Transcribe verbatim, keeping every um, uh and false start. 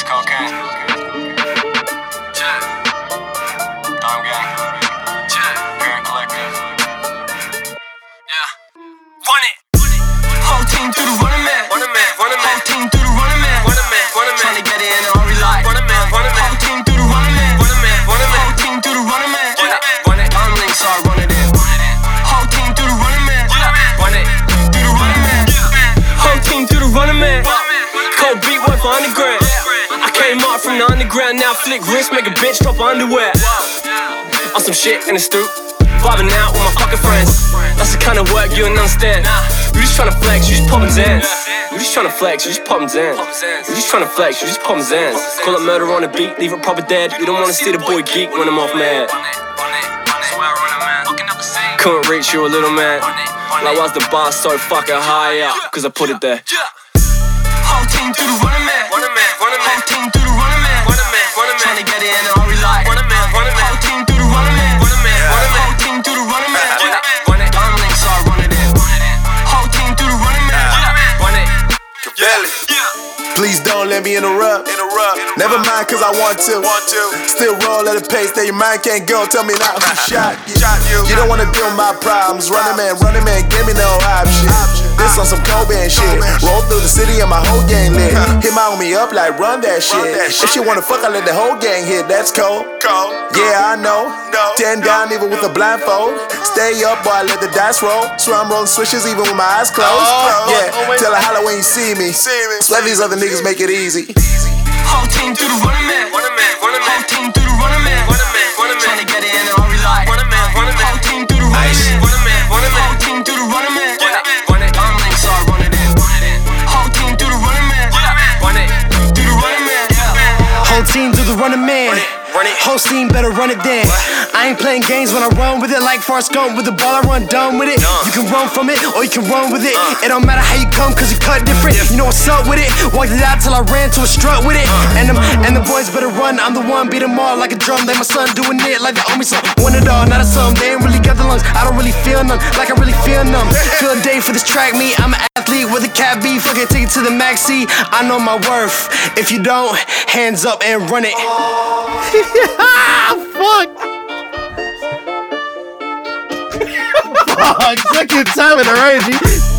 That's cocaine. Check. Dime gang. Check. Parent collective. Yeah. Run it. Whole team through the running man. Running man. Running man. Whole team through the running man. Running man. Running man. Tryna get it in all relight. Running man. Running man. Whole team through the running man. Running man. Running man. Whole team through the running man. Run it. Run it. I'm links hard. Run it in. Whole team through the running man. Run it. Through the running man. Whole team through the running man. Cold beat worth a hundred grand. I came up from the underground, now flick wrist, make a bitch drop underwear. On some shit in the stoop, vibing out with my fucking friends. That's the kind of work you don't understand. You just tryna flex, you just poppin' Zans. You just tryna flex, you just poppin' Zans. You just tryna flex, you just poppin' Zans. Call it murder on the beat, leave it proper dead. You don't wanna see the boy geek when I'm off mad. Couldn't reach you a little man. Like why's the bar so fucking high up? Cause I put it there. Whole team through the running man. Running man, running man. Whole team through the running man. Running man, running man. Tryna get it in all relight. Running man, running man. Whole team through the running man. Running man, running man. Whole team through the running man. Run it, run it. Dime links hard, run it in. Whole team through the running man. Run it. Belly. Please don't let me interrupt. Interrupt. Never mind, cause I want to. Want to. Still roll at a pace that your mind can't go. Tell me not who shot you. Shot you. You don't wanna deal with my problems. Running man, running man, give me no option. This on some Cobain shit. Roll through the city and my whole gang lit. Hit my homie up like run that shit. If she wanna fuck, I let the whole gang hit. That's cold. Yeah, I know. Ten down even with a blindfold. Stay up, boy, I let the dice roll. Swear I'm rolling switches even with my eyes closed. Yeah, tell her holla when you see me. Swear these other niggas make it easy. Whole team through the running man. Running man, running man. Whole team through the running man. Running man, running man. Tryna get it in all relight. Running man, running man. Whole team through the running man. Running man, running man. Whole team through the running man. Run it, run it. Dime links hard, run it in. Whole team through the running man. Run it, through the running man. Whole team through the running man. Whole team better run it then. I ain't playing games when I run with it. Like Forrest Gump with the ball, I run dumb with it. You can run from it or you can run with it. It don't matter how you come cause you cut different. You know what's up with it. Walked it out till I ran to a strut with it. And them and the boys better run. I'm the one, beat them all like a drum. They my son doing it like they owe me some. One it all, not a sum. They ain't really got the lungs. I don't really feel none. Like I really feel numb. Feel a day for this track me. I'm an athlete with a cat B. Fuck it, take it to the maxi. I know my worth. If you don't, hands up and run it. Fuck! Fuck! Second time in a row, G.